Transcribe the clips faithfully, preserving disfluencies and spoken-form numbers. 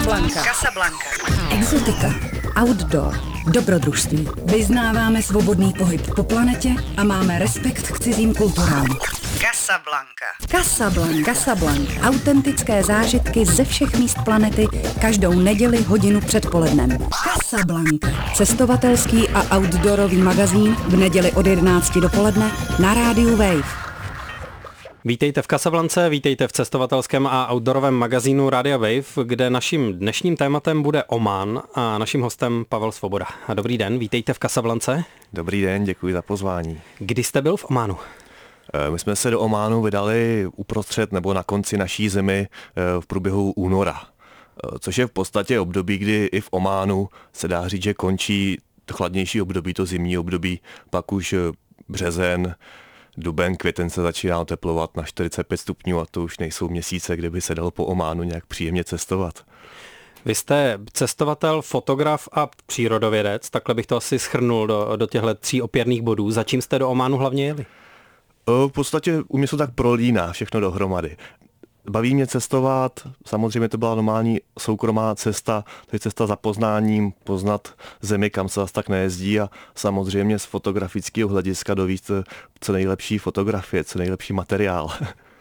Casablanca. Casablanca. Exotika, outdoor, dobrodružství. Vyznáváme svobodný pohyb po planetě a máme respekt k cizím kulturám. Casablanca. Casablanca. Casablanca. Autentické zážitky ze všech míst planety každou neděli hodinu před polednem. Casablanca. Cestovatelský a outdoorový magazín v neděli od jedenácti dopoledne na rádiu Wave. Vítejte v Casablance, vítejte v cestovatelském a outdoorovém magazínu Rádia Wave, kde naším dnešním tématem bude Omán a naším hostem Pavel Svoboda. A dobrý den, vítejte v Casablance. Dobrý den, děkuji za pozvání. Kdy jste byl v Ománu? My jsme se do Ománu vydali uprostřed nebo na konci naší zimy v průběhu února, což je v podstatě období, kdy i v Ománu se dá říct, že končí to chladnější období, to zimní období, pak už březen, duben, květen se začíná oteplovat na čtyřicet pět stupňů a to už nejsou měsíce, kde by se dalo po Ománu nějak příjemně cestovat. Vy jste cestovatel, fotograf a přírodovědec, takhle bych to asi shrnul do, do těchto tří opěrných bodů. Za čím jste do Ománu hlavně jeli? V podstatě u mě se tak prolíná všechno dohromady. Baví mě cestovat, samozřejmě to byla normální soukromá cesta, to je cesta za poznáním, poznat zemi, kam se zase tak nejezdí a samozřejmě z fotografického hlediska dovíct co nejlepší fotografie, co nejlepší materiál.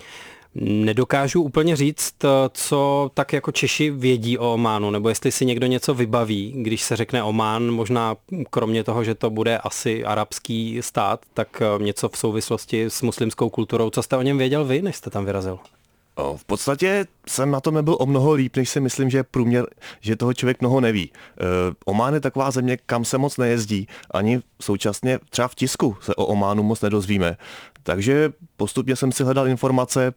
Nedokážu úplně říct, co tak jako Češi vědí o Ománu, nebo jestli si někdo něco vybaví, když se řekne Omán, možná kromě toho, že to bude asi arabský stát, tak něco v souvislosti s muslimskou kulturou. Co jste o něm věděl vy, než jste tam vyrazil? V podstatě jsem na tom nebyl o mnoho líp, než si myslím, že průměr, že toho člověk mnoho neví. Omán je taková země, kam se moc nejezdí, ani současně třeba v tisku se o Ománu moc nedozvíme. Takže postupně jsem si hledal informace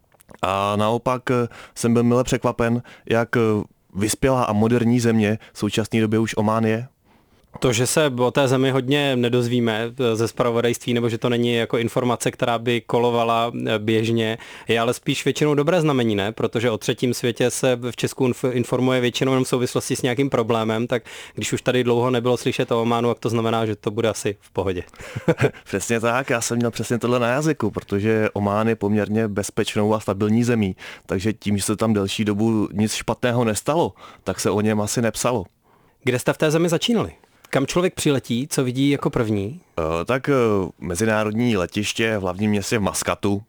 a naopak jsem byl mile překvapen, jak vyspělá a moderní země v současné době už Omán je. To, že se o té zemi hodně nedozvíme ze zpravodajství, nebo že to není jako informace, která by kolovala běžně, je ale spíš většinou dobré znamení, ne? Protože o třetím světě se v Česku informuje většinou jenom v souvislosti s nějakým problémem, tak když už tady dlouho nebylo slyšet o Ománu, tak to znamená, že to bude asi v pohodě. Přesně tak, já jsem měl přesně tohle na jazyku, protože Omán je poměrně bezpečnou a stabilní zemí, takže tím, že se tam delší dobu nic špatného nestalo, tak se o něm asi nepsalo. Kde jste v té zemi začínali? Kam člověk přiletí, co vidí jako první? Tak mezinárodní letiště v hlavním městě v Maskatu,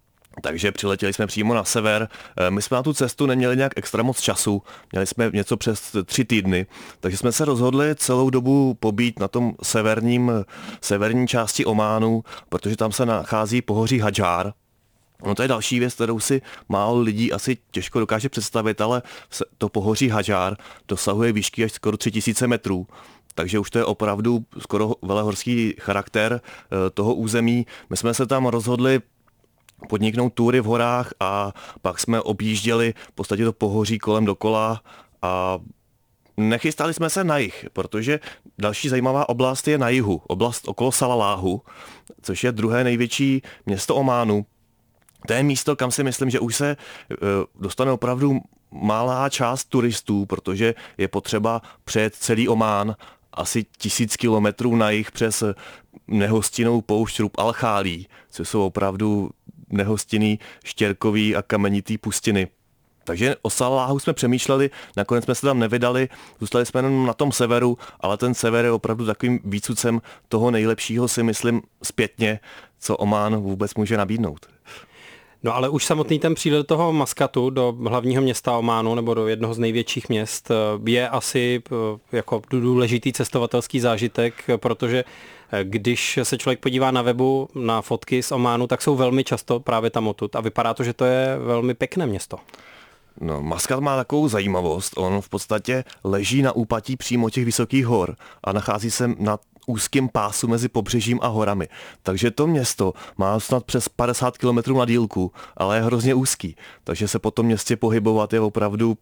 takže přiletěli jsme přímo na sever. My jsme na tu cestu neměli nějak extra moc času, měli jsme něco přes tři týdny, takže jsme se rozhodli celou dobu pobít na tom severním, severní části Ománu, protože tam se nachází pohoří Hadžár. No to je další věc, kterou si málo lidí asi těžko dokáže představit, ale to pohoří Hadžár dosahuje výšky až skoro tři tisíce metrů. Takže už to je opravdu skoro velehorský charakter toho území. My jsme se tam rozhodli podniknout túry v horách a pak jsme objížděli v podstatě to pohoří kolem dokola a nechystali jsme se na jih, protože další zajímavá oblast je na jihu, oblast okolo Salaláhu, což je druhé největší město Ománu. To je místo, kam si myslím, že už se dostane opravdu malá část turistů, protože je potřeba přejet celý Omán asi tisíc kilometrů na jih přes nehostinnou poušť Rub al-Chálí, což jsou opravdu nehostinný, štěrkový a kamenitý pustiny. Takže o Salaláhu jsme přemýšleli, nakonec jsme se tam nevydali, zůstali jsme jenom na tom severu, ale ten sever je opravdu takovým výcucem toho nejlepšího, si myslím, zpětně, co Omán vůbec může nabídnout. No ale už samotný ten přílet do toho Maskatu, do hlavního města Ománu nebo do jednoho z největších měst je asi jako důležitý cestovatelský zážitek, protože když se člověk podívá na webu na fotky z Ománu, tak jsou velmi často právě tam odtud a vypadá to, že to je velmi pěkné město. No, Maskat má takovou zajímavost, on v podstatě leží na úpatí přímo těch vysokých hor a nachází se na úzkém pásu mezi pobřežím a horami. Takže to město má snad přes padesát kilometrů na dílku, ale je hrozně úzký. Takže se po tom městě pohybovat je opravdu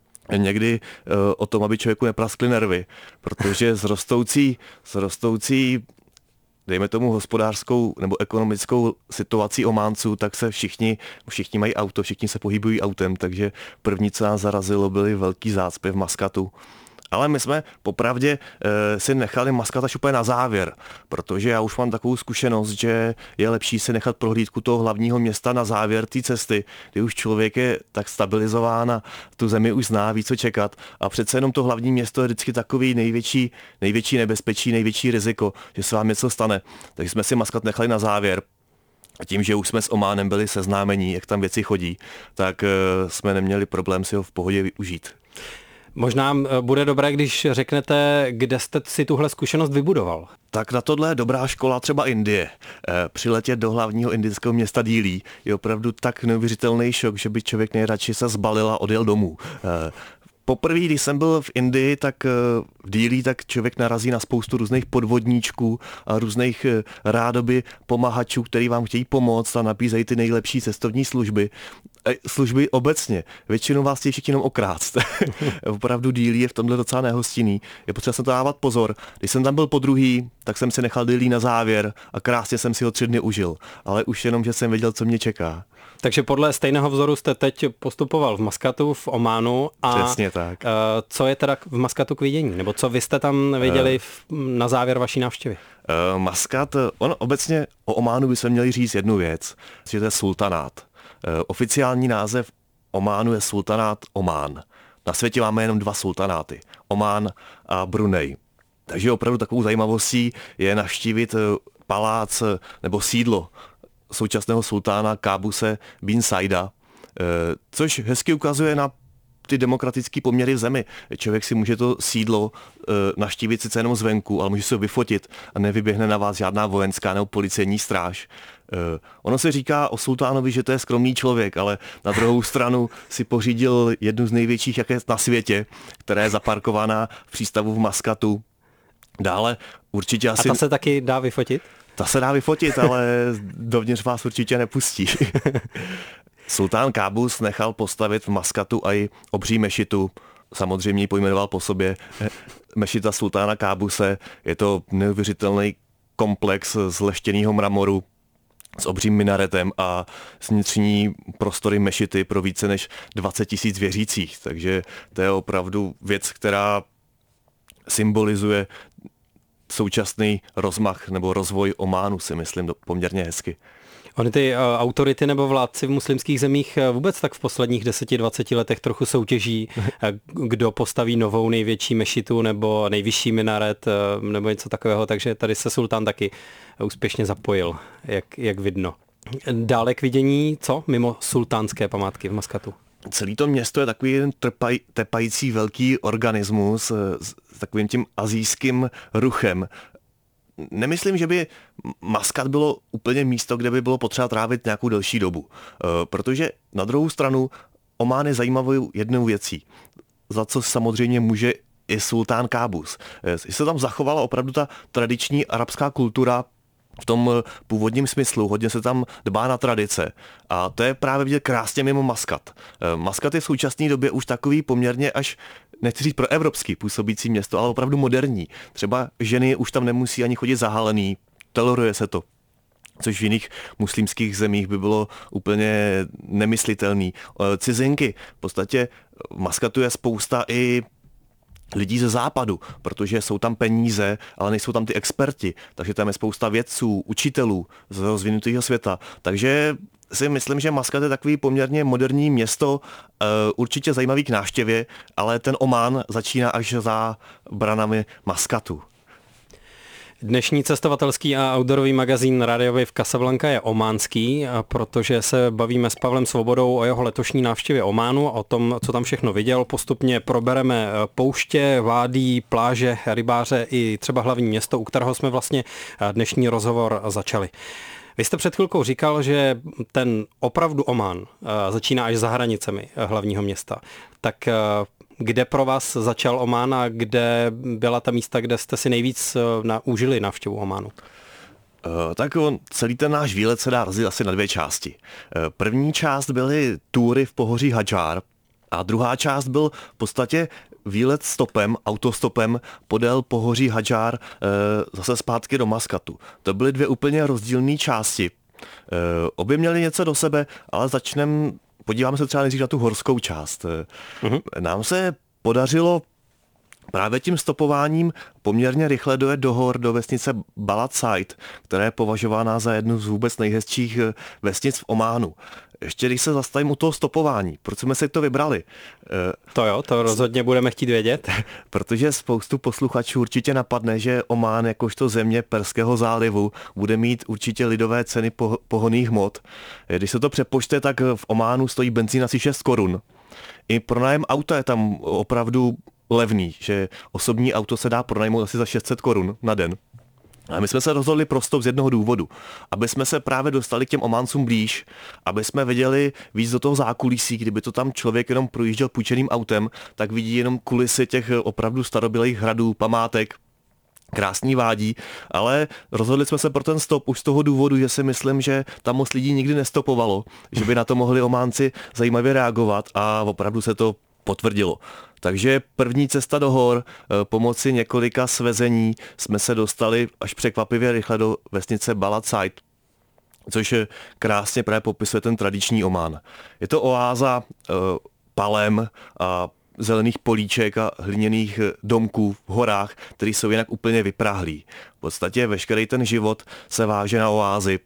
někdy uh, o tom, aby člověku nepraskly nervy, protože s rostoucí, s rostoucí dejme tomu hospodářskou nebo ekonomickou situací Ománců, tak se všichni, všichni mají auto, všichni se pohybují autem, takže první, co nás zarazilo, byly velký zácpy v Maskatu. Ale my jsme popravdě e, si nechali Muscat až úplně na závěr, protože já už mám takovou zkušenost, že je lepší si nechat prohlídku toho hlavního města na závěr té cesty, kdy už člověk je tak stabilizován a tu zemi už zná, ví co čekat a přece jenom to hlavní město je vždycky takový největší, největší nebezpečí, největší riziko, že se vám něco stane. Takže jsme si Muscat nechali na závěr. A tím, že už jsme s Ománem byli seznámení, jak tam věci chodí, tak e, jsme neměli problém si ho v pohodě využít. Možná bude dobré, když řeknete, kde jste si tuhle zkušenost vybudoval. Tak na tohle je dobrá škola třeba Indie. E, přiletět do hlavního indického města Dillí je opravdu tak neuvěřitelný šok, že by člověk nejradši se zbalil a odjel domů. E, Poprvé, když jsem byl v Indii, tak v Dillí, tak člověk narazí na spoustu různých podvodníčků a různých rádoby pomahačů, který vám chtějí pomoct a nabízejí ty nejlepší cestovní služby. Služby obecně. Většinou vás chtějí všichni jenom okrást. Opravdu Dillí je v tomhle docela nehostinný. Je potřeba se to dávat pozor. Když jsem tam byl po druhý, tak jsem si nechal Dillí na závěr a krásně jsem si ho tři dny užil. Ale už jenom, že jsem věděl, co mě čeká. Takže podle stejného vzoru jste teď postupoval v Muscatu, v Ománu. A přesně tak. Co je teda v Muscatu k vidění? Nebo co vy jste tam viděli v, na závěr vaší návštěvy? Uh, Muscat, on obecně o Ománu by se měli říct jednu věc, že to je sultanát. Uh, oficiální název Ománu je sultanát Omán. Na světě máme jenom dva sultanáty, Omán a Brunei. Takže opravdu takovou zajímavostí je navštívit palác nebo sídlo současného sultána Kábuse bin Saida, což hezky ukazuje na ty demokratické poměry v zemi. Člověk si může to sídlo navštívit sice jenom zvenku, ale může se ho vyfotit a nevyběhne na vás žádná vojenská nebo policejní stráž. Ono se říká o sultánovi, že to je skromný člověk, ale na druhou stranu si pořídil jednu z největších jaké na světě, která je zaparkovaná v přístavu v Muscatu. Dále určitě asi... A ta se taky dá vyfotit? Ta se dá vyfotit, ale dovnitř vás určitě nepustí. Sultán Kábus nechal postavit v Muscatu i obří mešitu, samozřejmě ji pojmenoval po sobě. Mešita sultána Kábuse, je to neuvěřitelný komplex z leštěného mramoru s obřím minaretem a vnitřní prostory mešity pro více než dvacet tisíc věřících. Takže to je opravdu věc, která symbolizuje současný rozmach nebo rozvoj Ománu, si myslím, poměrně hezky. Ony ty uh, autority nebo vládci v muslimských zemích vůbec tak v posledních deseti dvaceti letech trochu soutěží, kdo postaví novou největší mešitu nebo nejvyšší minaret uh, nebo něco takového, takže tady se sultán taky úspěšně zapojil, jak, jak vidno. Dále k vidění, co mimo sultánské památky v Muscatu? Celé to město je takový jeden trpaj, tepající velký organismus s takovým tím asijským ruchem. Nemyslím, že by Muscat bylo úplně místo, kde by bylo potřeba trávit nějakou delší dobu, protože na druhou stranu Omán je zajímavou jednou věcí, za co samozřejmě může i sultán Kábus. Se tam zachovala opravdu ta tradiční arabská kultura v tom původním smyslu, hodně se tam dbá na tradice a to je právě vidět krásně mimo Muscat. Muscat je v současné době už takový poměrně až, nechci říct pro evropský působící město, ale opravdu moderní. Třeba ženy už tam nemusí ani chodit zahalený, toleruje se to, což v jiných muslimských zemích by bylo úplně nemyslitelný. Cizinky, v podstatě v Muscatu je spousta i lidí ze západu, protože jsou tam peníze, ale nejsou tam ty experti, takže tam je spousta vědců, učitelů z rozvinutého světa. Takže si myslím, že Muscat je takový poměrně moderní město, určitě zajímavý k návštěvě, ale ten Omán začíná až za branami Muscatu. Dnešní cestovatelský a outdoorový magazín Radio Wave Casablanca je ománský, protože se bavíme s Pavlem Svobodou o jeho letošní návštěvě Ománu, o tom, co tam všechno viděl. Postupně probereme pouště, vádí, pláže, rybáře i třeba hlavní město, u kterého jsme vlastně dnešní rozhovor začali. Vy jste před chvilkou říkal, že ten opravdu Omán začíná až za hranicemi hlavního města. Tak kde pro vás začal Omán a kde byla ta místa, kde jste si nejvíc na, užili návštěvu Ománu? Uh, tak on, celý ten náš výlet se dá rozdělit asi na dvě části. Uh, první část byly túry v pohoří Hadžár a druhá část byl v podstatě výlet stopem, autostopem podél pohoří Hadžár uh, zase zpátky do Muscatu. To byly dvě úplně rozdílné části. Uh, obě měly něco do sebe, ale začneme Podíváme se třeba nejdřív na tu horskou část. Mm-hmm. Nám se podařilo Právě tím stopováním poměrně rychle dojet do hor do vesnice Balad Side, která je považována za jednu z vůbec nejhezčích vesnic v Ománu. Ještě když se zastavím u toho stopování, proč jsme si to vybrali? To jo, to rozhodně budeme chtít vědět. Protože spoustu posluchačů určitě napadne, že Omán jakožto země Perského zálivu bude mít určitě lidové ceny pohonných hmot. Když se to přepočte, tak v Ománu stojí benzín asi šest korun. I pronájem auta je tam opravdu levný, že osobní auto se dá pronajmout asi za šest set korun na den. A my jsme se rozhodli prosto z jednoho důvodu, aby jsme se právě dostali k těm Ománcům blíž, aby jsme viděli víc do toho zákulisí, kdyby to tam člověk jenom projížděl půjčeným autem, tak vidí jenom kulisy těch opravdu starobylých hradů, památek, krásný vádí, ale rozhodli jsme se pro ten stop už z toho důvodu, že si myslím, že tam moc lidí nikdy nestopovalo, že by na to mohli Ománci zajímavě reagovat a opravdu se to potvrdilo. Takže první cesta do hor, pomocí několika svezení jsme se dostali až překvapivě rychle do vesnice Balad Side, což krásně právě popisuje ten tradiční Omán. Je to oáza e, palem a zelených políček a hliněných domků v horách, které jsou jinak úplně vyprahlí. V podstatě veškerý ten život se váže na oázy.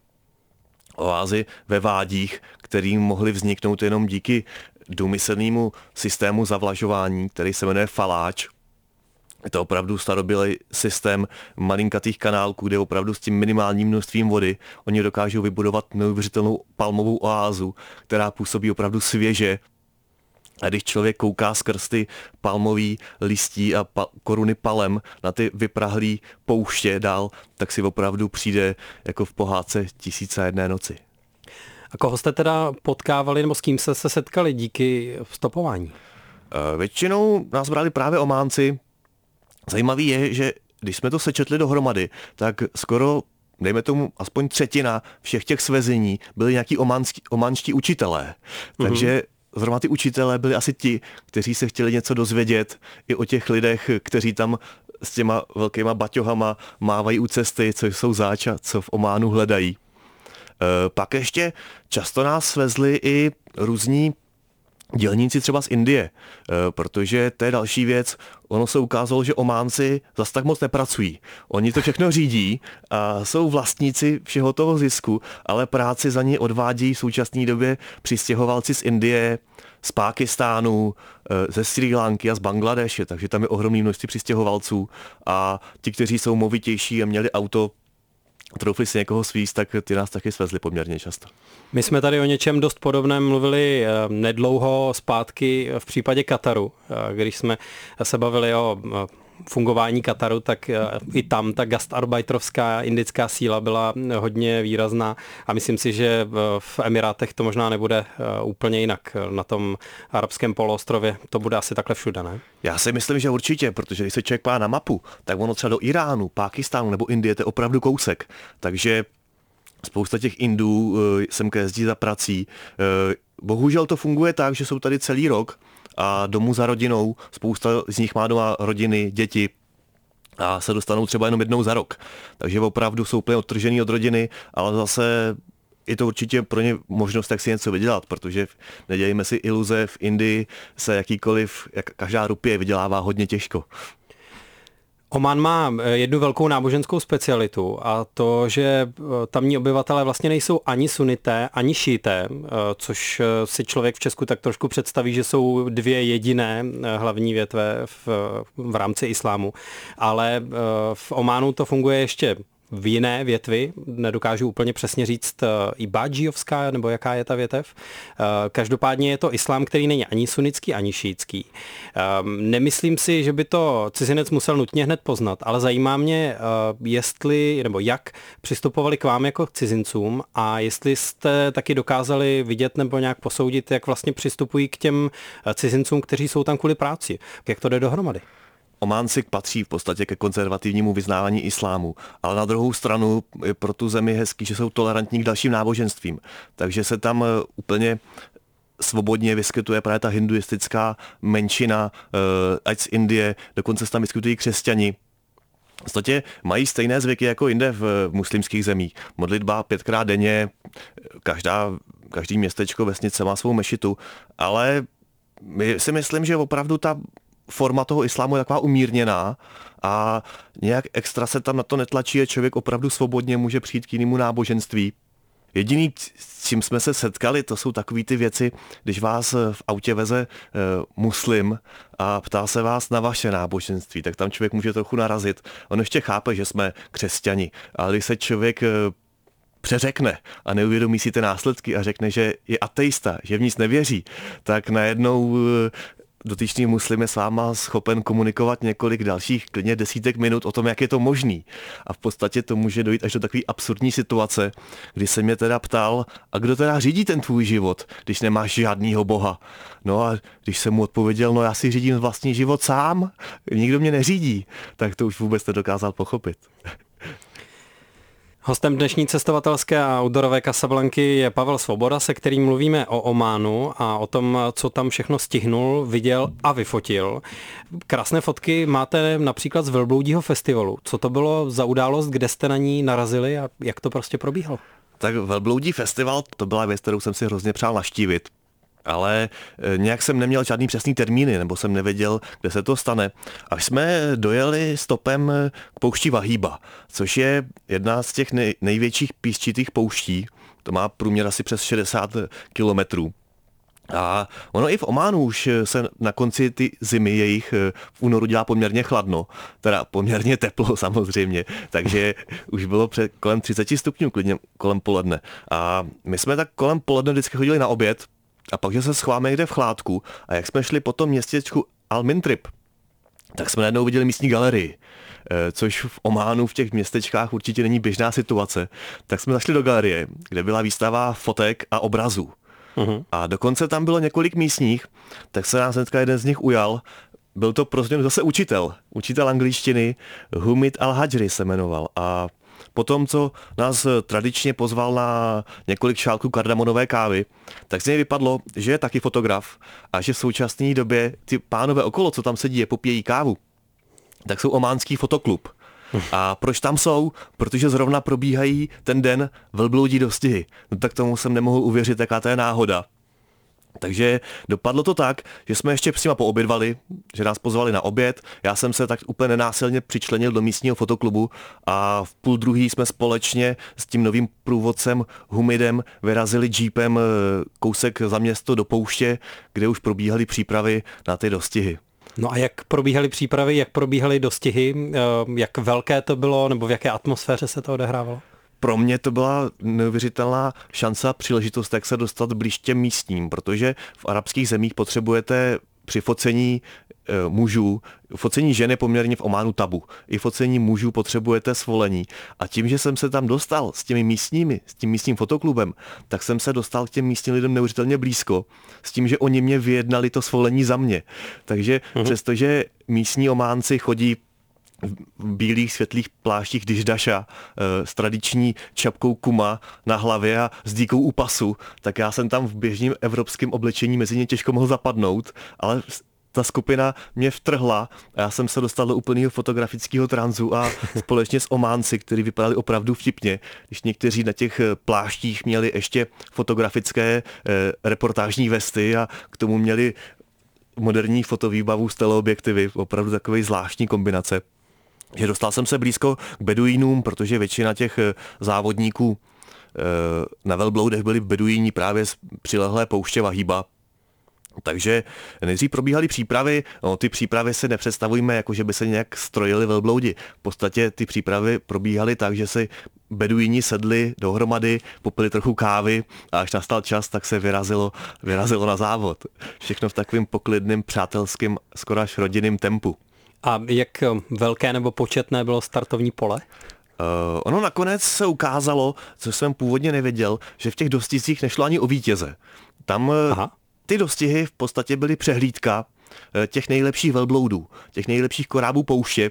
Oázy ve vádích, kterým mohly vzniknout jenom díky důmyslnému systému zavlažování, který se jmenuje faláč. Je to opravdu starobylý systém malinkatých kanálků, kde opravdu s tím minimálním množstvím vody oni dokážou vybudovat neuvěřitelnou palmovou oázu, která působí opravdu svěže. A když člověk kouká skrz ty palmový listí a pa- koruny palem na ty vyprahlý pouště dál, tak si opravdu přijde jako v pohádce Tisíce a jedné noci. A koho jste teda potkávali, nebo s kým jste se setkali díky stopování? Většinou nás brali právě Ománci. Zajímavý je, že když jsme to sečetli dohromady, tak skoro, dejme tomu, aspoň třetina všech těch svezení byli nějaký ománský, ománští učitelé. Mm-hmm. Takže zrovna ty učitelé byli asi ti, kteří se chtěli něco dozvědět i o těch lidech, kteří tam s těma velkýma baťohama mávají u cesty, co jsou záč a co v Ománu hledají. E, pak ještě často nás svezli i různí dělníci třeba z Indie, e, protože to je další věc. Ono se ukázalo, že Ománci zas tak moc nepracují. Oni to všechno řídí a jsou vlastníci všeho toho zisku, ale práci za ně odvádí v současné době přistěhovalci z Indie, z Pákistánu, ze Srí Lanky a z Bangladeše, takže tam je ohromné množství přistěhovalců a ti, kteří jsou movitější a měli auto, troufli si někoho svízt, tak ty nás taky svezli poměrně často. My jsme tady o něčem dost podobném mluvili nedlouho zpátky v případě Kataru, když jsme se bavili o fungování Kataru, tak i tam ta gastarbeiterovská indická síla byla hodně výrazná a myslím si, že v Emirátech to možná nebude úplně jinak. Na tom arabském poloostrově to bude asi takhle všude, ne? Já si myslím, že určitě, protože když se člověk pá na mapu, tak ono třeba do Iránu, Pákistánu nebo Indie, to je opravdu kousek. Takže spousta těch Indů semka jezdí za prací. Bohužel to funguje tak, že jsou tady celý rok a domů za rodinou, spousta z nich má doma rodiny, děti a se dostanou třeba jenom jednou za rok. Takže opravdu jsou úplně odtržený od rodiny, ale zase je to určitě pro ně možnost, jak si něco vydělat, protože nedělejme si iluze, v Indii se jakýkoliv, jak každá rupie vydělává hodně těžko. Omán má jednu velkou náboženskou specialitu a to, že tamní obyvatelé vlastně nejsou ani sunité, ani šíité, což si člověk v Česku tak trošku představí, že jsou dvě jediné hlavní větve v, v rámci islámu. Ale v Ománu to funguje ještě v jiné větvi, nedokážu úplně přesně říct ibádžijovská, nebo jaká je ta větev. Každopádně je to islám, který není ani sunnický, ani šíitský. Nemyslím si, že by to cizinec musel nutně hned poznat, ale zajímá mě, jestli, nebo jak přistupovali k vám jako k cizincům a jestli jste taky dokázali vidět nebo nějak posoudit, jak vlastně přistupují k těm cizincům, kteří jsou tam kvůli práci. Jak to jde dohromady? Ománci patří v podstatě ke konzervativnímu vyznávání islámu, ale na druhou stranu je pro tu zemi hezký, že jsou tolerantní k dalším náboženstvím. Takže se tam úplně svobodně vyskytuje právě ta hinduistická menšina, ať z Indie, dokonce se tam vyskytují křesťani. V podstatě mají stejné zvyky jako jinde v muslimských zemích. Modlitba pětkrát denně, každá, každý městečko, vesnice má svou mešitu, ale my si myslím, že opravdu ta forma toho islámu je taková umírněná a nějak extra se tam na to netlačí a člověk opravdu svobodně může přijít k jinému náboženství. Jediný, s čím jsme se setkali, to jsou takové ty věci, když vás v autě veze e, muslim a ptá se vás na vaše náboženství, tak tam člověk může trochu narazit. On ještě chápe, že jsme křesťani, ale když se člověk e, přeřekne a neuvědomí si ty následky a řekne, že je ateista, že v nic nevěří, tak najednou e, dotyčný muslim je s váma schopen komunikovat několik dalších, klidně desítek minut o tom, jak je to možný. A v podstatě to může dojít až do takové absurdní situace, kdy se mě teda ptal, a kdo teda řídí ten tvůj život, když nemáš žádnýho boha? No a když jsem mu odpověděl, no já si řídím vlastní život sám, nikdo mě neřídí, tak to už vůbec nedokázal pochopit. Hostem dnešní cestovatelské a outdoorové Casablanky je Pavel Svoboda, se kterým mluvíme o Ománu a o tom, co tam všechno stihnul, viděl a vyfotil. Krásné fotky máte například z Velbloudího festivalu. Co to bylo za událost, kde jste na ní narazili a jak to prostě probíhalo? Tak Velbloudí festival, to byla věc, kterou jsem si hrozně přál navštívit. Ale nějak jsem neměl žádný přesný termíny, nebo jsem nevěděl, kde se to stane. Až jsme dojeli stopem k poušti Vahíba, což je jedna z těch nej, největších písčitých pouští. To má průměr asi přes šedesát kilometrů. A ono i v Ománu už se na konci ty zimy jejich v únoru dělá poměrně chladno, teda poměrně teplo samozřejmě, takže už bylo před kolem třicet stupňů, klidně kolem poledne. A my jsme tak kolem poledne vždycky chodili na oběd, a pak, že se schováme někde v Chládku a jak jsme šli po tom městečku Al-Mintrib, tak jsme najednou viděli místní galerii, což v Ománu v těch městečkách určitě není běžná situace. Tak jsme zašli do galerie, kde byla výstava fotek a obrazů. Uh-huh. A dokonce tam bylo několik místních, tak se nás hnedka jeden z nich ujal. Byl to prostě zase učitel, učitel angličtiny, Humid Al-Hajri se jmenoval. A potom, co nás tradičně pozval na několik šálků kardamonové kávy, tak z něj vypadlo, že je taky fotograf a že v současné době ty pánové okolo, co tam sedí, je popíjejí kávu, tak jsou ománský fotoklub. A proč tam jsou? Protože zrovna probíhají ten den velbloudí dostihy. No tak tomu jsem nemohl uvěřit, jaká to je náhoda. Takže dopadlo to tak, že jsme ještě s nima poobědvali, že nás pozvali na oběd, já jsem se tak úplně nenásilně přičlenil do místního fotoklubu a v půl druhý jsme společně s tím novým průvodcem Humidem vyrazili jeepem kousek za město do pouště, kde už probíhaly přípravy na ty dostihy. No a jak probíhaly přípravy, jak probíhaly dostihy, jak velké to bylo, nebo v jaké atmosféře se to odehrávalo? Pro mě to byla neuvěřitelná šance a příležitost, jak se dostat blíž těm místním, protože v arabských zemích potřebujete při focení e, mužů, focení žen je poměrně v Ománu tabu. I focení mužů potřebujete svolení. A tím, že jsem se tam dostal s těmi místními, s tím místním fotoklubem, tak jsem se dostal k těm místním lidem neuvěřitelně blízko, s tím, že oni mě vyjednali to svolení za mě. Takže mhm. přestože místní Ománci chodí v bílých světlých pláštích Diždaša s tradiční čapkou kuma na hlavě a s dýkou u pasu, tak já jsem tam v běžném evropském oblečení mezi ně těžko mohl zapadnout, ale ta skupina mě vtrhla a já jsem se dostal do úplného fotografického tranzu a společně s Ománci, kteří vypadali opravdu vtipně, když někteří na těch pláštích měli ještě fotografické reportážní vesty a k tomu měli moderní fotovýbavu s teleobjektivy, opravdu takové zvláštní kombinace. Že dostal jsem se blízko k beduínům, protože většina těch závodníků na velbloudech byli beduíni právě z přilehlé pouště Vahíba. Takže nejdřív probíhaly přípravy, no, ty přípravy si nepředstavujeme, jako že by se nějak strojili velbloudi. V podstatě ty přípravy probíhaly tak, že si beduíni sedli dohromady, popili trochu kávy a až nastal čas, tak se vyrazilo, vyrazilo na závod. Všechno v takovém poklidném, přátelském, skoro až rodinném tempu. A jak velké nebo početné bylo startovní pole? Uh, ono nakonec se ukázalo, co jsem původně nevěděl, že v těch dostihcích nešlo ani o vítěze. Tam Aha. ty dostihy v podstatě byly přehlídka těch nejlepších velbloudů, těch nejlepších korábů pouště.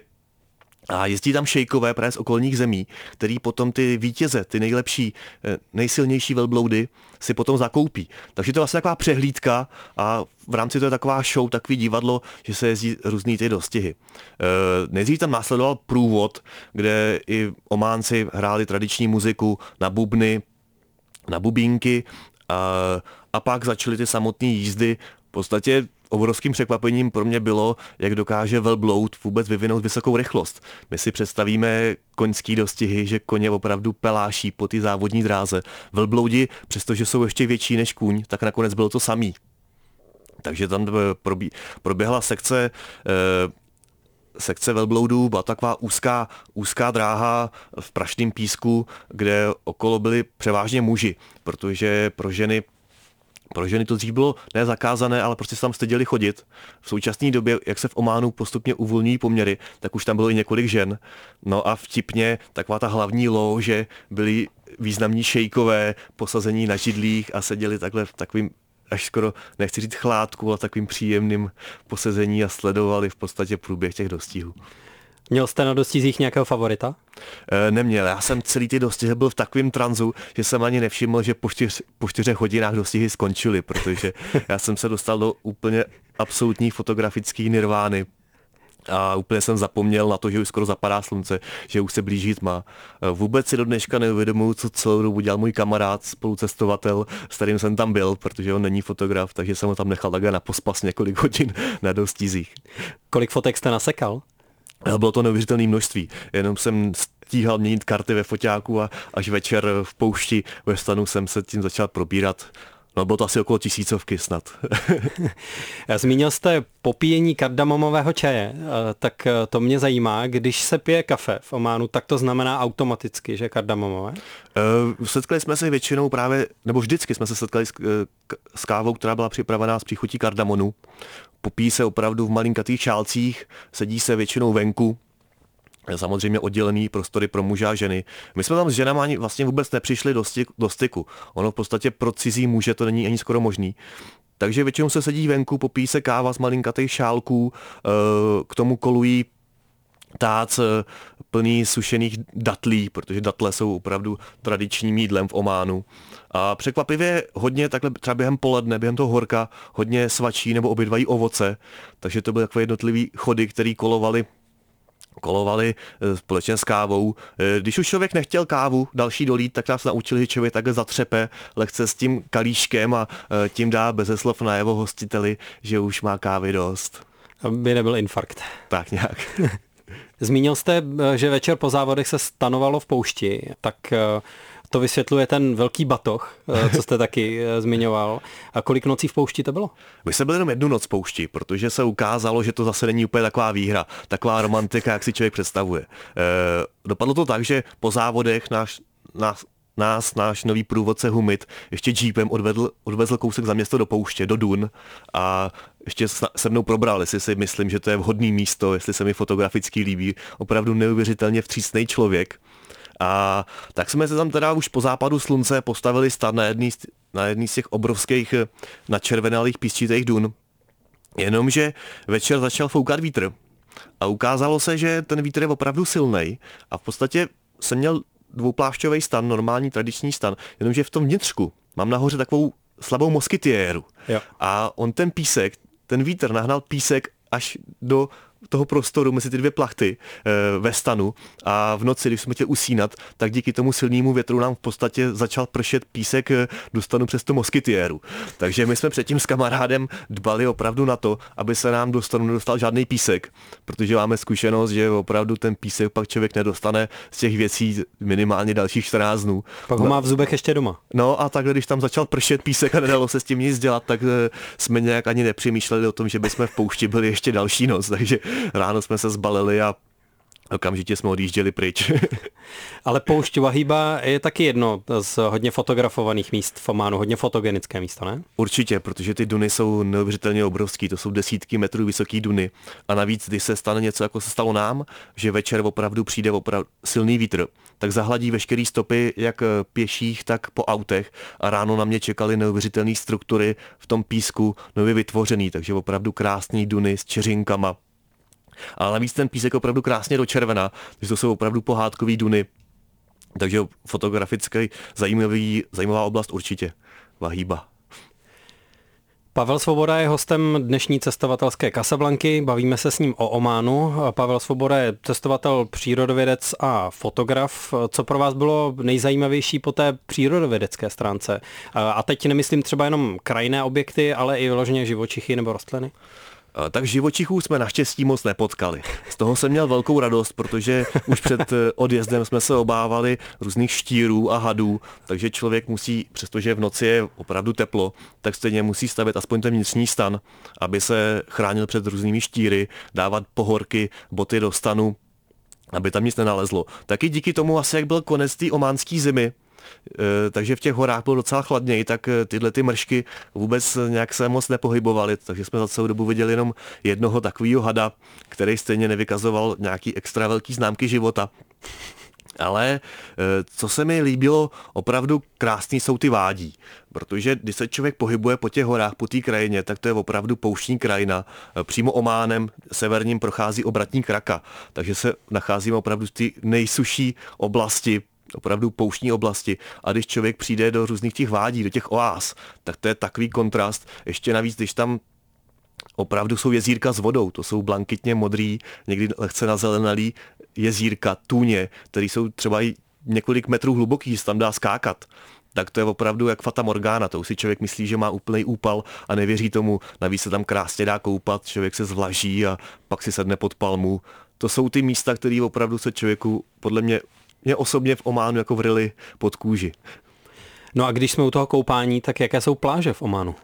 A jezdí tam šejkové právě z okolních zemí, který potom ty vítěze, ty nejlepší, nejsilnější velbloudy si potom zakoupí. Takže to je vlastně taková přehlídka a v rámci toho je taková show, takový divadlo, že se jezdí různý ty dostihy. E, nejdřív tam následoval průvod, kde i Ománci hráli tradiční muziku na bubny, na bubínky a, a pak začaly ty samotné jízdy. V podstatě obrovským překvapením pro mě bylo, jak dokáže velbloud vůbec vyvinout vysokou rychlost. My si představíme koňský dostihy, že koně opravdu peláší po ty závodní dráze. Velbloudi, přestože jsou ještě větší než kůň, tak nakonec bylo to samý. Takže tam proběhla sekce sekce velbloudů, byla taková úzká, úzká dráha v prašném písku, kde okolo byli převážně muži, protože pro ženy Pro ženy to dřív bylo ne zakázané, ale prostě se tam styděli chodit. V současné době, jak se v Ománu postupně uvolňují poměry, tak už tam bylo i několik žen. No a vtipně taková ta hlavní lóže byli významní šejkové posazení na židlích a seděli takhle v takovým až skoro, nechci říct chládku, ale takovým příjemným posezení a sledovali v podstatě průběh těch dostihů. Měl jste na dostizích nějakého favorita? E, neměl, já jsem celý ty dostihy byl v takovém tranzu, že jsem ani nevšiml, že po, čtyř, po čtyřech hodinách dostihy skončily, protože já jsem se dostal do úplně absolutní fotografické nirvány. A úplně jsem zapomněl na to, že už skoro zapadá slunce, že už se blíží tma. Vůbec si do dneška neuvědomuji, co celou dobu dělal můj kamarád, spolucestovatel, s kterým jsem tam byl, protože on není fotograf, takže jsem ho tam nechal takhle na pospas několik hodin na dostizích. Kolik fotek jste nasekal? Bylo to neuvěřitelné množství. Jenom jsem stíhal měnit karty ve foťáku a až večer v poušti ve stanu jsem se tím začal probírat. No, bylo to asi okolo tisícovky snad. Zmínil jste popíjení kardamomového čaje, tak to mě zajímá, když se pije kafe v Ománu, tak to znamená automaticky, že kardamomové? Setkali jsme se většinou právě, nebo vždycky jsme se setkali s, s kávou, která byla připravená z příchutí kardamonu. Popíjí se opravdu v malinkatých šálcích, sedí se většinou venku, samozřejmě oddělený prostory pro muže a ženy. My jsme tam s ženama ani vlastně vůbec nepřišli do, styku, do styku. Ono v podstatě pro cizí muže to není ani skoro možný. Takže většinou se sedí venku, popíjí se káva z malinkatých šálků, k tomu kolují tác plný sušených datlí, protože datle jsou opravdu tradičním jídlem v Ománu. A překvapivě hodně takhle třeba během poledne, během toho horka, hodně svačí nebo obědvají ovoce, takže to byly takové jednotlivý chody, které kolovaly kolovali společně s kávou. Když už člověk nechtěl kávu další dolít, tak nás naučili, že člověk takhle zatřepe lehce s tím kalíškem a tím dá beze slov najevo hostiteli, že už má kávy dost. Aby nebyl infarkt. Tak nějak. Zmínil jste, že večer po závodech se stanovalo v poušti, tak to vysvětluje ten velký batoh, co jste taky zmiňoval. A kolik nocí v poušti to bylo? My jsme byli jenom jednu noc v poušti, protože se ukázalo, že to zase není úplně taková výhra, taková romantika, jak si člověk představuje. E, dopadlo to tak, že po závodech náš, nás, nás náš nový průvodce Humit ještě jeepem odvedl, odvezl kousek za město do pouště, do dun a ještě se mnou probral, jestli si myslím, že to je vhodný místo, jestli se mi fotograficky líbí. Opravdu neuvěřitelně vstřícný člověk. A tak jsme se tam teda už po západu slunce postavili stan na jedný, na jedný z těch obrovských načervenalých písčitých dun. Jenomže večer začal foukat vítr. A ukázalo se, že ten vítr je opravdu silnej. A v podstatě jsem měl dvouplášťový stan, normální tradiční stan, jenomže v tom vnitřku mám nahoře takovou slabou moskytiéru. Jo. A on ten písek, ten vítr nahnal písek až do toho prostoru mezi ty dvě plachty e, ve stanu a v noci, když jsme chtěli usínat, tak díky tomu silnému větru nám v podstatě začal pršet písek do stanu přes tu moskytiéru. Takže my jsme předtím s kamarádem dbali opravdu na to, aby se nám do stanu nedostal žádný písek, protože máme zkušenost, že opravdu ten písek pak člověk nedostane z těch věcí minimálně dalších čtrnáct dnů. Pak ho má v zubech ještě doma. No a takhle, když tam začal pršet písek a nedalo se s tím nic dělat, tak jsme nějak ani nepřemýšleli o tom, že bychom v poušti byli ještě další noc, takže ráno jsme se zbalili a okamžitě jsme odjížděli pryč. Ale poušť Wahíba je taky jedno z hodně fotografovaných míst v Ománu, hodně fotogenické místo, ne? Určitě, protože ty duny jsou neuvěřitelně obrovský, to jsou desítky metrů vysoký duny. A navíc, když se stane něco, jako se stalo nám, že večer opravdu přijde opravdu silný vítr, tak zahladí veškerý stopy jak pěších, tak po autech a ráno na mě čekaly neuvěřitelné struktury v tom písku nově vytvořený, takže opravdu krásný duny s čeřinkama. Ale navíc ten písek opravdu krásně do červena, takže to jsou opravdu pohádkový duny. Takže fotograficky zajímavý, zajímavá oblast určitě. Wahíba. Pavel Svoboda je hostem dnešní cestovatelské Casablanky, bavíme se s ním o Ománu. Pavel Svoboda je cestovatel, přírodovědec a fotograf. Co pro vás bylo nejzajímavější po té přírodovědecké stránce? A teď nemyslím třeba jenom krajinné objekty, ale i vyloženě živočichy nebo rostliny? Tak živočichů jsme naštěstí moc nepotkali. Z toho jsem měl velkou radost, protože už před odjezdem jsme se obávali různých štírů a hadů, takže člověk musí, přestože v noci je opravdu teplo, tak stejně musí stavět aspoň ten vnitřní stan, aby se chránil před různými štíry, dávat pohorky, boty do stanu, aby tam nic nenalezlo. Taky díky tomu asi, jak byl konec té ománské zimy, takže v těch horách bylo docela chladněji, tak tyhle ty mršky vůbec nějak se moc nepohybovaly, takže jsme za celou dobu viděli jenom jednoho takového hada, který stejně nevykazoval nějaký extra velký známky života. Ale co se mi líbilo opravdu krásný, jsou ty vádí, protože když se člověk pohybuje po těch horách, po té krajině, tak to je opravdu pouštní krajina. Přímo Ománem severním prochází obratník Raka, takže se nacházíme opravdu v té nejsuší oblasti, opravdu pouštní oblasti. A když člověk přijde do různých těch vádí, do těch oáz, tak to je takový kontrast. Ještě navíc, když tam opravdu jsou jezírka s vodou, to jsou blankitně modrý, někdy lehce nazelenalý jezírka, tůně, které jsou třeba i několik metrů hluboký, se tam dá skákat. Tak to je opravdu jak Fata Morgana, to už si člověk myslí, že má úplný úpal a nevěří tomu. Navíc se tam krásně dá koupat, člověk se zvlaží a pak si sedne pod palmu. To jsou ty místa, které opravdu se člověku, podle mě, mě osobně v Ománu jako vryly pod kůži. No a když jsme u toho koupání, tak jaké jsou pláže v Ománu?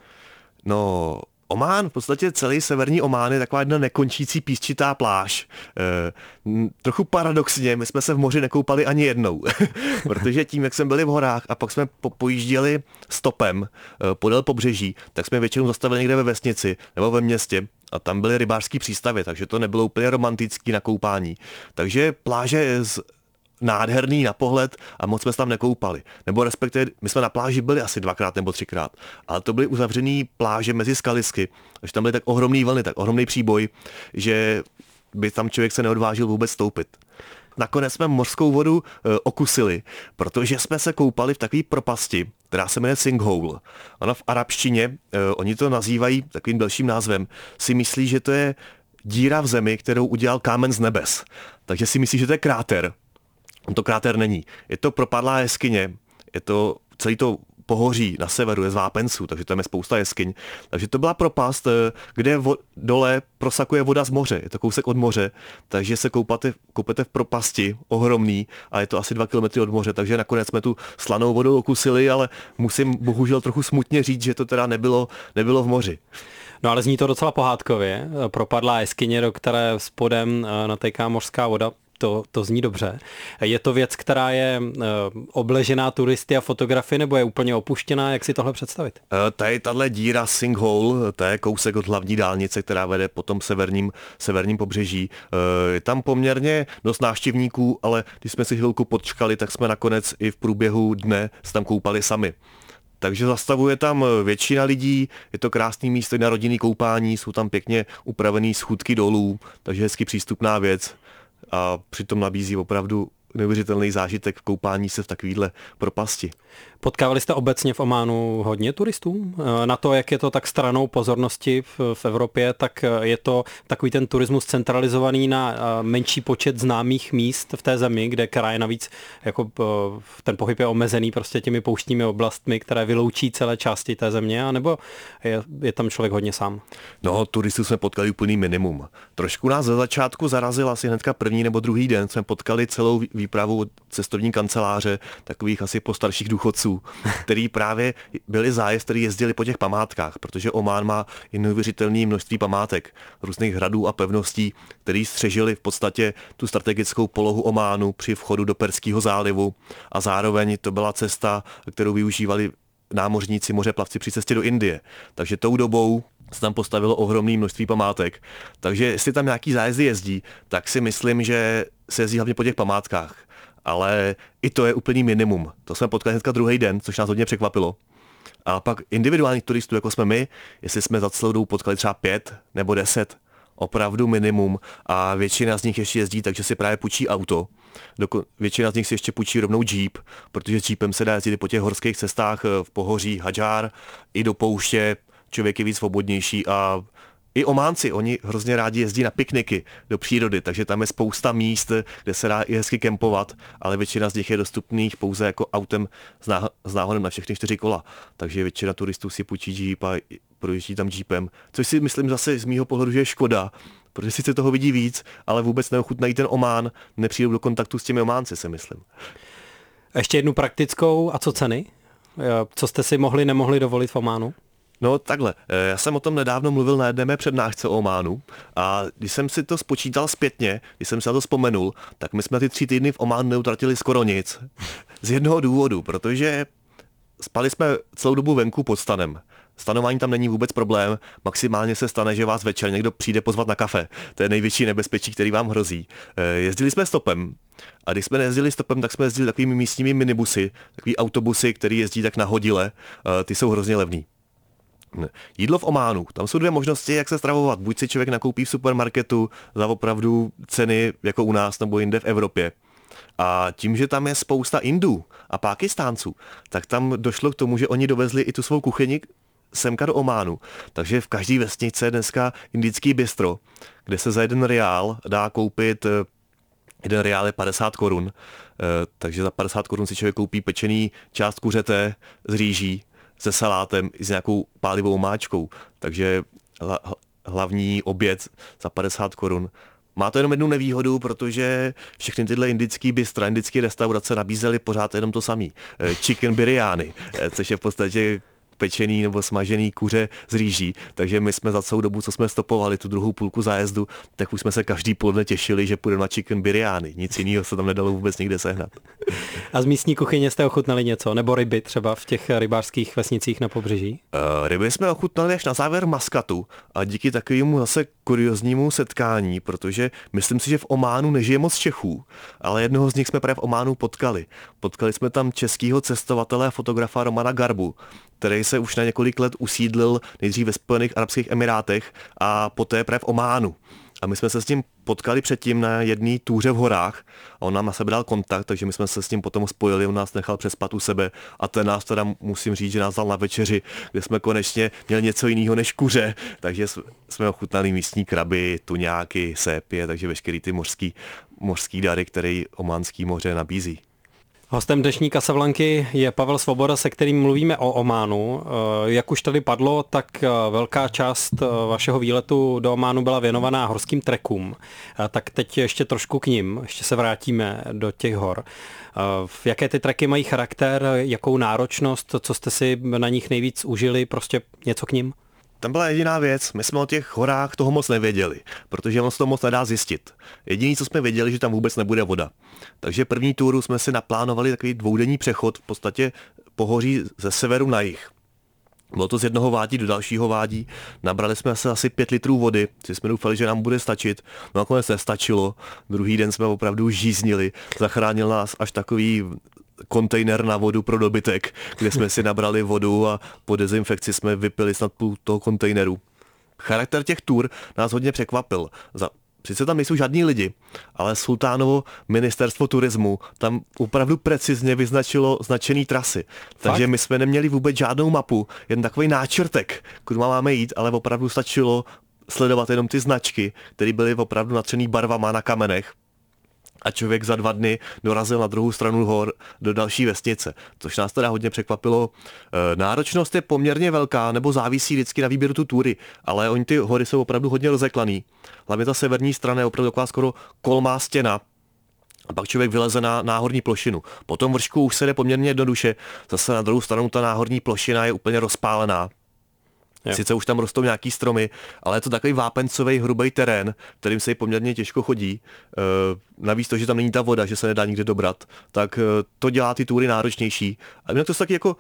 No, Omán, v podstatě celý severní Omán je taková jedna nekončící písčitá pláž. E, trochu paradoxně, my jsme se v moři nekoupali ani jednou, protože tím, jak jsme byli v horách a pak jsme po, pojížděli stopem e, podél pobřeží, tak jsme většinou zastavili někde ve vesnici nebo ve městě a tam byly rybářský přístavy, takže to nebylo úplně romantický na koupání. Takže pláže z nádherný na pohled a moc jsme se tam nekoupali. Nebo respektive, my jsme na pláži byli asi dvakrát nebo třikrát, ale to byly uzavřený pláže mezi skalisky, takže tam byly tak ohromný vlny, tak ohromný příboj, že by tam člověk se neodvážil vůbec stoupit. Nakonec jsme mořskou vodu e, okusili, protože jsme se koupali v takové propasti, která se jmenuje Sinkhole. Ona v arabštině, e, oni to nazývají takovým dalším názvem, si myslí, že to je díra v zemi, kterou udělal kámen z nebes. Takže si myslí, že to je kráter. On to kráter není. Je to propadlá jeskyně, je to celý to pohoří na severu je z vápenců, takže tam je spousta jeskyň. Takže to byla propast, kde vo- dole prosakuje voda z moře, je to kousek od moře, takže se koupate, koupete v propasti ohromný a je to asi dva kilometry od moře, takže nakonec jsme tu slanou vodu okusili, ale musím bohužel trochu smutně říct, že to teda nebylo, nebylo v moři. No ale zní to docela pohádkově, propadlá jeskyně, do které spodem natéká mořská voda. To, to zní dobře. Je to věc, která je e, obležená turisty a fotografy, nebo je úplně opuštěná? Jak si tohle představit? E, tady tahle díra Sinkhole, to je kousek od hlavní dálnice, která vede po tom severním, severním pobřeží. E, je tam poměrně dost návštěvníků, ale když jsme si chvilku počkali, tak jsme nakonec i v průběhu dne se tam koupali sami. Takže zastavuje tam většina lidí, je to krásný místo na rodinný koupání, jsou tam pěkně upravený schůdky dolů, takže hezky přístupná věc. A přitom nabízí opravdu neuvěřitelný zážitek v koupání se v takovýhle propasti. Potkávali jste obecně v Ománu hodně turistů? Na to, jak je to tak stranou pozornosti v, v Evropě, tak je to takový ten turismus centralizovaný na menší počet známých míst v té zemi, kde kraj navíc jako ten pohyb je omezený prostě těmi pouštními oblastmi, které vyloučí celé části té země, anebo je, je tam člověk hodně sám? No, turistů jsme potkali úplný minimum. Trošku nás ze začátku zarazil asi hnedka první nebo druhý den, jsme potkali celou výpravu cestovní kanceláře, takových asi postarších důchodců, který právě byli zájezd, který jezdili po těch památkách, protože Omán má i neuvěřitelné množství památek, různých hradů a pevností, který střežili v podstatě tu strategickou polohu Ománu při vchodu do Perského zálivu a zároveň to byla cesta, kterou využívali námořníci, mořeplavci při cestě do Indie. Takže tou dobou se tam postavilo ohromné množství památek. Takže jestli tam nějaký zájezdy jezdí, tak si myslím, že se jezdí hlavně po těch památkách. Ale i to je úplný minimum. To jsme potkali hnedka druhý den, což nás hodně překvapilo. A pak individuálních turistů, jako jsme my, jestli jsme za celou dobu potkali třeba pět nebo deset, opravdu minimum. A většina z nich ještě jezdí, takže si právě půjčí auto. Doko- většina z nich si ještě půjčí rovnou džíp, protože s džípem se dá jezdit po těch horských cestách v pohoří Hadžár i do pouště, člověk je víc svobodnější a i Ománci, oni hrozně rádi jezdí na pikniky do přírody, takže tam je spousta míst, kde se dá i hezky kempovat, ale většina z nich je dostupných pouze jako autem s, náh- s náhodem na všechny čtyři kola. Takže většina turistů si půjčí jeep a projíždí tam jeepem, což si myslím zase z mýho pohledu, že je škoda, protože sice toho vidí víc, ale vůbec neochutnají ten Omán, nepřijdou do kontaktu s těmi Ománci, si myslím. A ještě jednu praktickou, a co ceny? Co jste si mohli, nemohli dovolit v Ománu? No takhle, já jsem o tom nedávno mluvil na jedné mé přednášce o Ománu a když jsem si to spočítal zpětně, když jsem si na to vzpomenul, tak my jsme ty tři týdny v Ománu neutratili skoro nic. Z jednoho důvodu, protože spali jsme celou dobu venku pod stanem. Stanování tam není vůbec problém, maximálně se stane, že vás večer někdo přijde pozvat na kafe. To je největší nebezpečí, který vám hrozí. Jezdili jsme stopem a když jsme nejezdili stopem, tak jsme jezdili takovými místními minibusy, takový autobusy, který jezdí tak nahodile, ty jsou hrozně levný. Jídlo v Ománu. Tam jsou dvě možnosti, jak se stravovat. Buď si člověk nakoupí v supermarketu za opravdu ceny jako u nás nebo jinde v Evropě. A tím, že tam je spousta Indů a Pákistánců, tak tam došlo k tomu, že oni dovezli i tu svou kuchyni semka do Ománu. Takže v každé vesnici je dneska indický bistro, kde se za jeden riál dá koupit, jeden riál je padesát korun, takže za padesát korun si člověk koupí pečený část kuřete z rýží, se salátem i s nějakou pálivou máčkou. Takže hla, hlavní oběd za padesát korun. Má to jenom jednu nevýhodu, protože všechny tyhle indický bystra, indické restaurace nabízely pořád jenom to samý. Chicken biryani, což je v podstatě pečený nebo smažený kuře z rýží. Takže my jsme za celou dobu, co jsme stopovali tu druhou půlku zájezdu, tak už jsme se každý poledne těšili, že půjdeme na chicken biryani. Nic jiného se tam nedalo vůbec nikde sehnat. A z místní kuchyně jste ochutnali něco? Nebo ryby třeba v těch rybářských vesnicích na pobřeží? Uh, ryby jsme ochutnali až na závěr Maskatu a díky takovému zase kurioznímu setkání, protože myslím si, že v Ománu nežije moc Čechů, ale jednoho z nich jsme právě v Ománu potkali. Potkali jsme tam českého cestovatele a fotografa Romana Garbu, který se už na několik let usídlil nejdřív ve Spojených arabských emirátech a poté právě v Ománu. A my jsme se s ním potkali předtím na jedné túře v horách a on nám na sebe dal kontakt, takže my jsme se s ním potom spojili, on nás nechal přespat u sebe a ten nás teda musím říct, že nás dal na večeři, kde jsme konečně měli něco jiného než kuře, takže jsme ochutnali místní kraby, tuňáky, sépie, takže veškerý ty mořský, mořský dary, který Ománský moře nabízí. Hostem dnešní Casablanky je Pavel Svoboda, se kterým mluvíme o Ománu. Jak už tady padlo, tak velká část vašeho výletu do Ománu byla věnovaná horským trekům. Tak teď ještě trošku k nim, ještě se vrátíme do těch hor. Jaké ty treky mají charakter, jakou náročnost, co jste si na nich nejvíc užili, prostě něco k nim? Tam byla jediná věc, my jsme o těch horách toho moc nevěděli, protože on se to moc nedá zjistit. Jediné, co jsme věděli, že tam vůbec nebude voda. Takže první túru jsme si naplánovali takový dvoudenní přechod v podstatě pohoří ze severu na jih. Bylo to z jednoho vádí do dalšího vádí, nabrali jsme se asi pět litrů vody, si jsme doufali, že nám bude stačit, no nakonec nestačilo, druhý den jsme opravdu žíznili, zachránil nás až takový kontejner na vodu pro dobytek, kde jsme si nabrali vodu a po dezinfekci jsme vypili snad půl toho kontejneru. Charakter těch tur nás hodně překvapil. Za Sice tam nejsou žádní lidi, ale Sultánovo ministerstvo turismu tam opravdu precizně vyznačilo značený trasy. Takže my jsme neměli vůbec žádnou mapu, jen takový náčrtek, kudy máme jít, ale opravdu stačilo sledovat jenom ty značky, které byly opravdu natřený barvama na kamenech. A člověk za dva dny dorazil na druhou stranu hor do další vesnice, což nás teda hodně překvapilo. E, náročnost je poměrně velká, nebo závisí vždycky na výběru tu túry, ale oni ty hory jsou opravdu hodně rozeklaný. Hlavně ta severní strana je opravdu taková skoro kolmá stěna. A pak člověk vyleze na náhorní plošinu. Po tom vršku už se jde poměrně jednoduše, zase na druhou stranu ta náhorní plošina je úplně rozpálená. Jo. Sice už tam rostou nějaký stromy, ale je to takový vápencový hrubý terén, kterým se poměrně těžko chodí. E, navíc to, že tam není ta voda, že se nedá nikde dobrat, tak e, to dělá ty túry náročnější. A jinak to jsou taky jako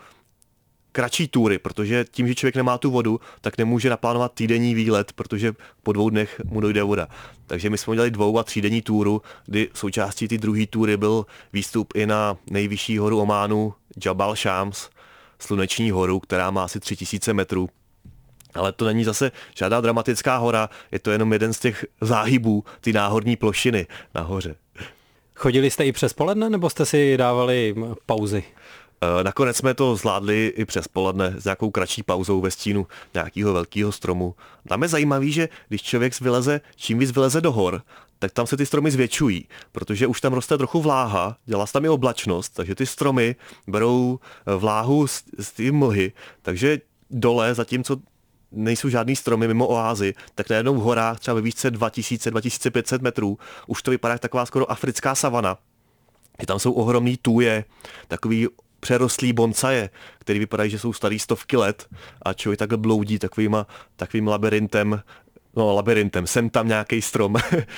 kratší túry, protože tím, že člověk nemá tu vodu, tak nemůže naplánovat týdenní výlet, protože po dvou dnech mu dojde voda. Takže my jsme udělali dvou a třídenní túru, kdy součástí ty druhé túry byl výstup i na nejvyšší horu Ománu, Jabal Shams, sluneční horu, která má asi tři tisíce metrů. Ale to není zase žádná dramatická hora, je to jenom jeden z těch záhybů, ty náhorní plošiny nahoře. Chodili jste i přes poledne, nebo jste si dávali pauzy? Nakonec jsme to zvládli i přes poledne s nějakou kratší pauzou ve stínu nějakého velkého stromu. Tam je zajímavý, že když člověk vyleze, čím víc vyleze do hor, tak tam se ty stromy zvětšují, protože už tam roste trochu vláha, dělá se tam i oblačnost, takže ty stromy berou vláhu z, z té mlhy, takže dole, zatímco nejsou žádný stromy mimo oázy, tak najednou v horách třeba ve výšce dva tisíce, dva tisíce pět set metrů už to vypadá jak taková skoro africká savana. Že tam jsou ohromný tůje, takový přerostlý bonsaje, který vypadají, že jsou starý stovky let a člověk takhle bloudí takovýma, takovým labirintem, no labirintem, sem tam nějaký strom,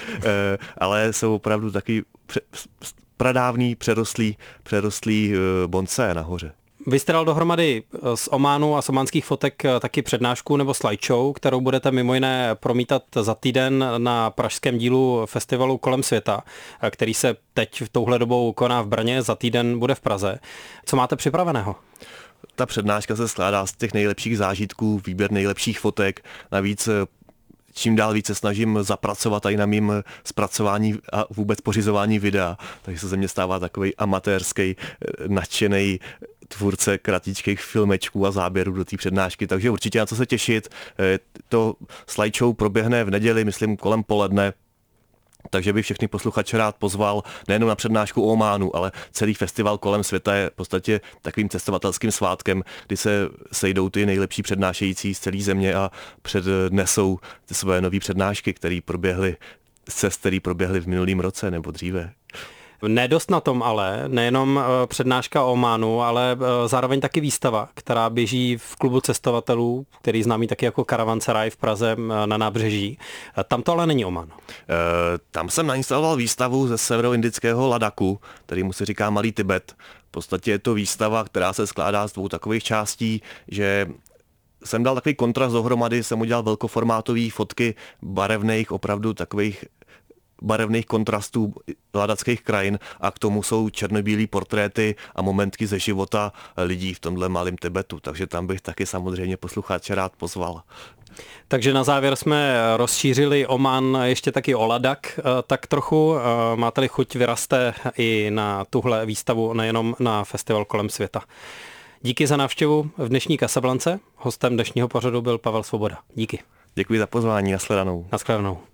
ale jsou opravdu taky pradávný přerostlý, přerostlý bonsaje nahoře. Vy jste dal dohromady z Ománu a z ománských fotek taky přednášku nebo slideshow, kterou budete mimo jiné promítat za týden na pražském dílu festivalu Kolem světa, který se teď v touhle dobou koná v Brně, za týden bude v Praze. Co máte připraveného? Ta přednáška se skládá z těch nejlepších zážitků, výběr nejlepších fotek, navíc čím dál více snažím zapracovat i na mým zpracování a vůbec pořizování videa, takže se ze mě stává takový amatérský, nadšený tvůrce kratičkých filmečků a záběrů do té přednášky, takže určitě na co se těšit. To slideshow proběhne v neděli, myslím kolem poledne, takže bych všechny posluchače rád pozval nejenom na přednášku o Ománu, ale celý festival Kolem světa je v podstatě takovým cestovatelským svátkem, kdy se sejdou ty nejlepší přednášející z celé země a přednesou ty své nové přednášky, které proběhly, cest, které proběhly v minulém roce nebo dříve. Nedost na tom ale, nejenom přednáška o Ománu, ale zároveň taky výstava, která běží v klubu cestovatelů, který známý taky jako Karavanseraj v Praze na nábřeží. Tam to ale není Omán. E, tam jsem nainstaloval výstavu ze severoindického Ladaku, kterýmu se říká Malý Tibet. V podstatě je to výstava, která se skládá z dvou takových částí, že jsem dal takový kontrast dohromady, jsem udělal velkoformátový fotky barevných, opravdu takových barevných kontrastů ladackých krajin a k tomu jsou černobílý portréty a momentky ze života lidí v tomhle Malém Tibetu, takže tam bych taky samozřejmě posluchače rád pozval. Takže na závěr jsme rozšířili Omán ještě taky o Ladak, tak trochu máte-li chuť, vyraste i na tuhle výstavu, nejenom na festival Kolem světa. Díky za návštěvu v dnešní Casablance. Hostem dnešního pořadu byl Pavel Svoboda. Díky. Děkuji za pozvání, nashledanou. Nashledanou.